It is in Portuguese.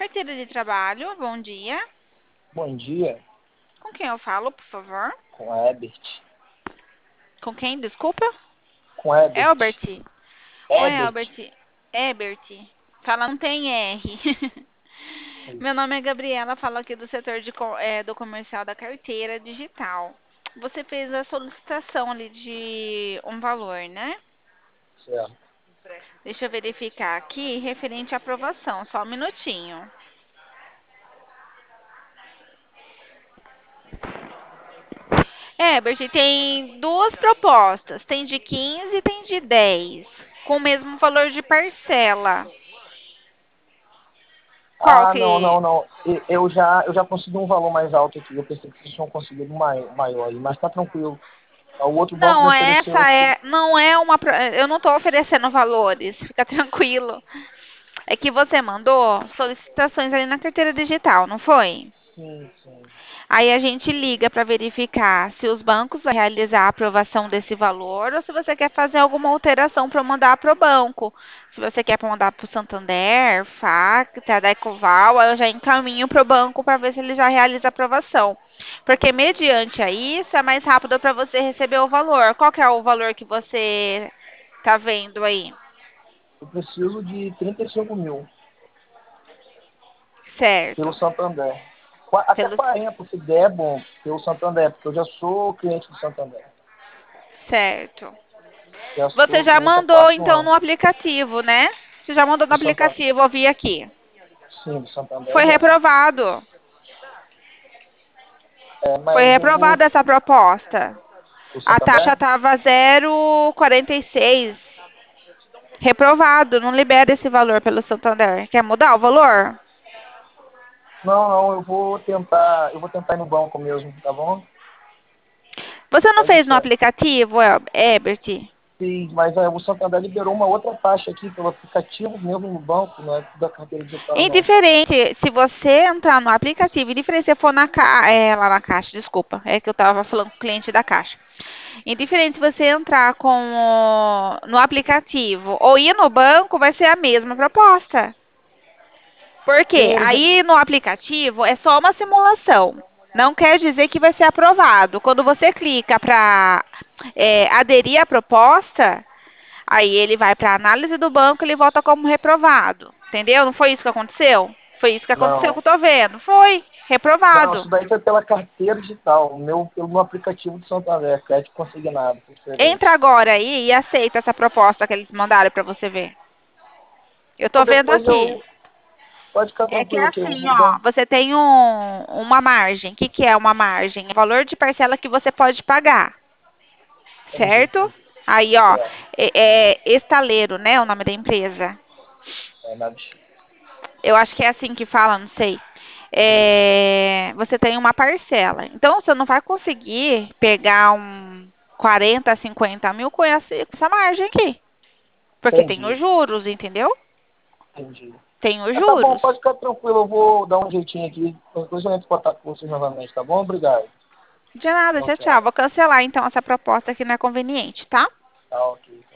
Carteira de trabalho, bom dia. Bom dia, Com quem eu falo, por favor? com a Ebert. Com quem, desculpa? Com a Ebert. Elbert. Oi, Ebert. Elbert. Ebert. Fala, não tem R. Meu Isso, nome é Gabriela, falo aqui do setor do comercial da carteira digital. Você fez a solicitação ali de um valor, né? certo. Deixa eu verificar aqui, referente à aprovação, só um minutinho. Bert, tem duas propostas, tem de 15 e tem de 10, com o mesmo valor de parcela. Qual Ah, não, que... não, não. Eu já consegui um valor mais alto aqui. Eu pensei que vocês tinham conseguido maior aí, mas tá tranquilo. O outro banco me Não, ofereceu essa aqui. é, não é uma, eu não estou oferecendo valores, fica tranquilo. É que você mandou solicitações ali na carteira digital, não foi? Sim, sim. Aí a gente liga para verificar se os bancos vão realizar a aprovação desse valor ou se você quer fazer alguma alteração para mandar para o banco. Se você quer mandar para o Santander, FAC, da Ecoval, aí eu já encaminho para o banco para ver se ele já realiza a aprovação. Porque mediante a isso é mais rápido para você receber o valor. Qual que é o valor que você está vendo aí? Eu preciso de 35 mil pelo Certo. Santander. Até Pelo 40, se der, é bom, pelo Santander, porque eu já sou cliente do Santander. certo. Já Você sou já cliente há mandou 4 então no anos. aplicativo, né? Você já mandou no Do Santander. aplicativo, eu vi aqui. Sim, do Santander é Foi bom. reprovado. É, Foi mas eu vou. reprovada essa proposta. Do A taxa Santander? estava 0,46. Reprovado, não libera esse valor pelo Santander. Quer mudar o valor? Não, não, eu vou tentar ir no banco mesmo, tá bom? Você não Pode fez no deixar. aplicativo, Herbert? Sim, mas o Santander liberou uma outra taxa aqui pelo aplicativo mesmo no banco, não é da carteira digital, não. Indiferente, se você entrar no aplicativo, indiferente se for lá na caixa, desculpa, é que eu estava falando com o cliente da caixa. Indiferente se você entrar no aplicativo ou ir no banco, vai ser a mesma proposta. Por quê? Sim, Aí no aplicativo é só uma simulação. Não quer dizer que vai ser aprovado. Quando você clica para aderir à proposta, aí ele vai para a análise do banco e ele volta como reprovado. Entendeu? Não foi isso que aconteceu? Foi isso que aconteceu que não. eu tô vendo. Foi Não, reprovado. isso daí foi pela carteira digital, pelo aplicativo do Santander, crédito consignado, foi Entra diferente. agora aí e aceita essa proposta que eles mandaram para você ver. Eu Então tô vendo depois aqui. pode ficar É que é tranquilo que eu assim, vou ó, dar. você tem uma margem. O que, que é uma margem? É o valor de parcela que você pode pagar, Entendi, certo? entendi. Aí, ó, Certo, é Estaleiro, né, o nome da empresa. é nada chique. Eu acho que é assim que fala, não sei. Você tem uma parcela. Então, você não vai conseguir pegar 40, 50 mil com essa margem aqui. Porque tem Entendi, os juros, entendeu? entendi. Tem os Ah, tá bom, juros. pode ficar tranquilo, eu vou dar um jeitinho aqui. Depois eu entro em contato com vocês novamente, tá bom? Obrigado. De nada, Tchau, tchau, tchau. tchau. Vou cancelar então essa proposta que não é conveniente, tá? Tá, ok.